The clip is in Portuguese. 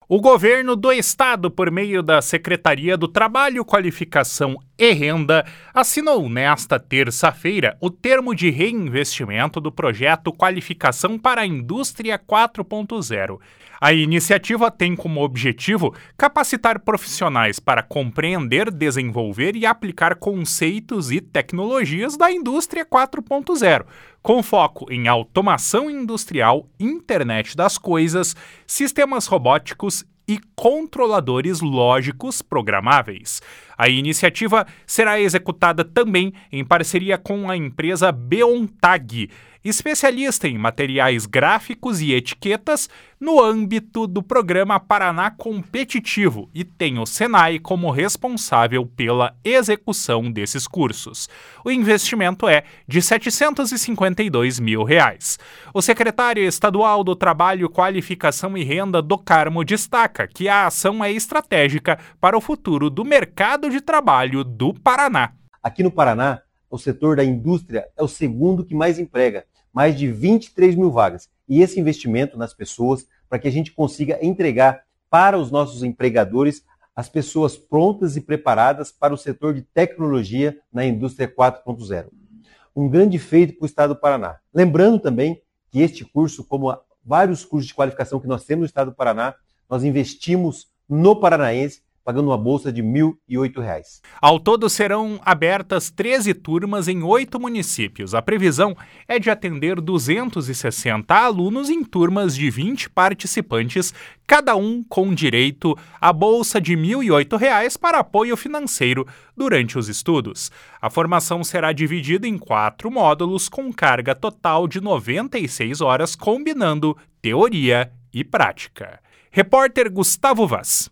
O governo do estado, por meio da Secretaria do Trabalho, Qualificação e Renda, assinou nesta terça-feira o termo de reinvestimento do projeto Qualificação para a Indústria 4.0. A iniciativa tem como objetivo capacitar profissionais para compreender, desenvolver e aplicar conceitos e tecnologias da indústria 4.0, com foco em automação industrial, internet das coisas, sistemas robóticos e controladores lógicos programáveis. A iniciativa será executada também em parceria com a empresa Beontag, especialista em materiais gráficos e etiquetas, no âmbito do programa Paraná Competitivo, e tem o Senai como responsável pela execução desses cursos. O investimento é de R$ 752 mil. O secretário estadual do Trabalho, Qualificação e Renda do Carmo destaca que a ação é estratégica para o futuro do mercado de trabalho do Paraná. Aqui no Paraná, o setor da indústria é o segundo que mais emprega, mais de 23 mil vagas. E esse investimento nas pessoas, para que a gente consiga entregar para os nossos empregadores as pessoas prontas e preparadas para o setor de tecnologia na indústria 4.0. Um grande feito para o estado do Paraná. Lembrando também que este curso, como vários cursos de qualificação que nós temos no estado do Paraná, nós investimos no paranaense, pagando uma bolsa de R$ 1.008. Ao todo serão abertas 13 turmas em 8 municípios. A previsão é de atender 260 alunos em turmas de 20 participantes, cada um com direito à bolsa de R$ 1.008 para apoio financeiro durante os estudos. A formação será dividida em 4 módulos com carga total de 96 horas, combinando teoria e prática. Repórter Gustavo Vaz.